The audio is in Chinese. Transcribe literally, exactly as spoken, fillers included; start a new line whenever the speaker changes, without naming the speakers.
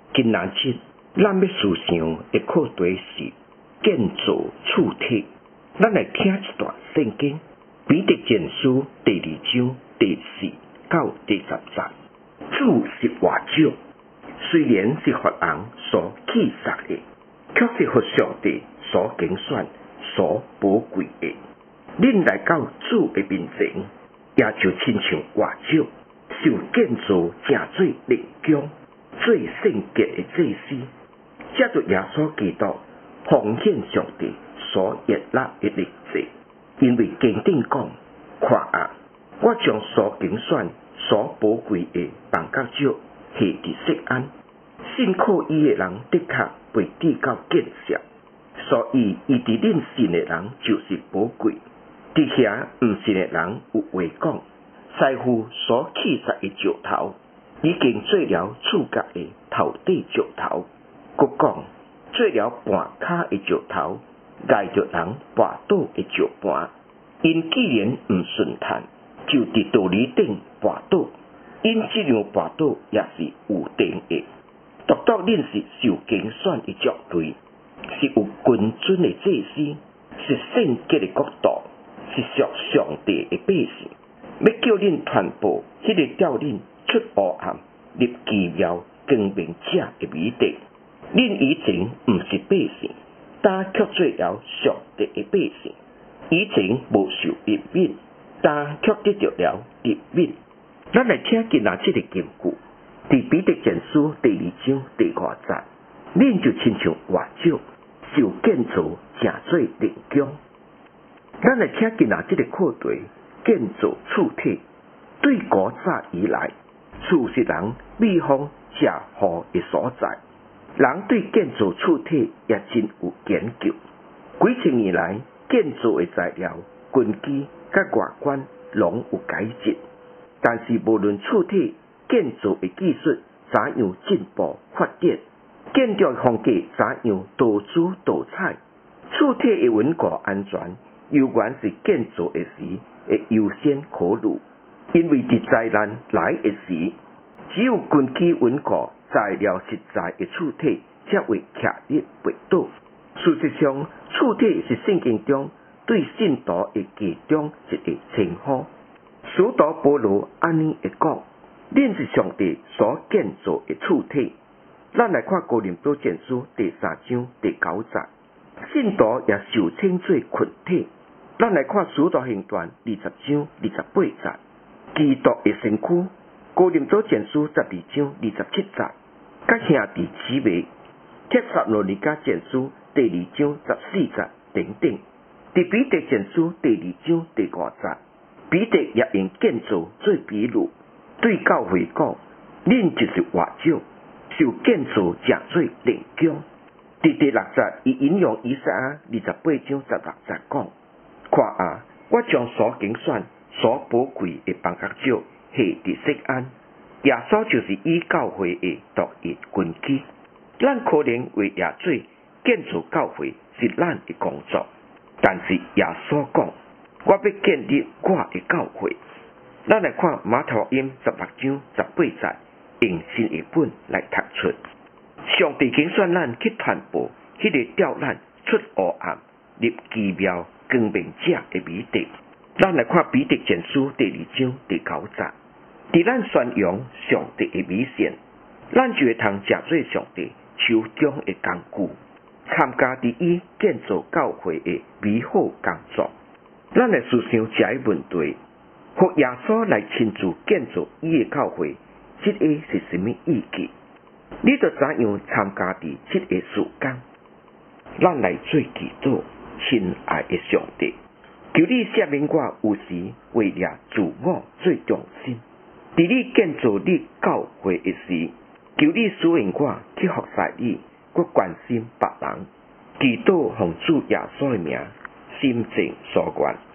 今仔日咱要思想的课题是建造厝体。咱来听一段圣经，彼得前书第二章第四到第十节。主是活石，虽然是互人所弃杀的，却是互上帝所拣选、所宝贵的。恁来到主的面前，也就亲像活石，受建造成做灵宫、做圣洁的祭司，借着耶稣基督奉献上帝所悦纳的日子。因为经典讲，看啊，我将所拣选、所宝贵的房角石下伫锡安，信靠伊的人的确被递到建设，所以伊伫恁信的人就是宝贵。伫遐毋信的人有话讲，师傅所弃杀的石头，已经做了厝角的头底石头。佮讲，做了半骹的石头，碍着人跋倒的石盘。因既然毋顺坦，就伫道理顶跋倒。因这样跋倒也是有定的。独独恁是受拣选的族类，是有君尊的祭司，是圣洁的国度，是属上帝的百姓。要叫恁传播迄个叫恁出黑暗、入奇妙光明者的美德。恁以前毋是百姓，但却做了上帝的百姓；以前无受怜悯，但却得到了怜悯。咱来听今仔日的经句，伫彼得前书第二章第五节，恁就亲像活石，受建造成做灵宫。咱来听今仔日的课题，建造厝体。对古早以来，厝是人避风遮雨的所在。人对建造厝体也真有研究。几千年来，建造的材料、根基甲外观拢有改进。但是无论厝体建造的技术怎样进步发展，建筑风格怎样多姿多彩，厝体的稳固安全，永远是建造的时会优先考虑。因为伫灾难来的时，只有根基稳固、材料实在的厝体才会徛立不倒。事实上，厝体是圣经中对信徒的其中一个称呼。使徒保罗安尼会讲：恁是上帝所建造的厝体。咱来看哥林多前书第三章第九节，信徒也受称作群体。咱来看使徒行传二十章二十八节，基督的身躯。哥林多前书十二章二十七节，甲兄弟姊妹，帖撒罗尼迦前书第二章十四节等等。伫彼得前书第二章第五节，彼得也用建造做比喻，对教会讲：恁就是活石，受建造成做灵宫。伫第六节，伊引用以赛亚二十八章十六节讲：看啊，我将所拣选、所宝贵的房角石下伫锡安。耶稣就是以教会的独一根基。咱可能为耶稣建造教会是咱的工作，但是耶稣讲：我要建立我的教会。咱来看马太福音十六章十八节，用新译本来读出：上帝拣选咱去传播迄个叫咱出黑暗、入奇妙光明者的美德。咱来看彼得前书第二章第九节，伫咱宣扬上帝的美善，咱就会通食做上帝手中的工具，参加伫伊建造教会的美好工作。咱来思想这个问题：互耶稣来亲自建造伊的教会，这个是什么意义？你着怎样参加伫这个事工？咱来做祈祷，亲爱的上帝，求你赦免我有时为了自我最重心。伫你建造你教会的时，求你使用我去服侍你，我关心别人。祈祷奉主耶稣的名，心正所愿。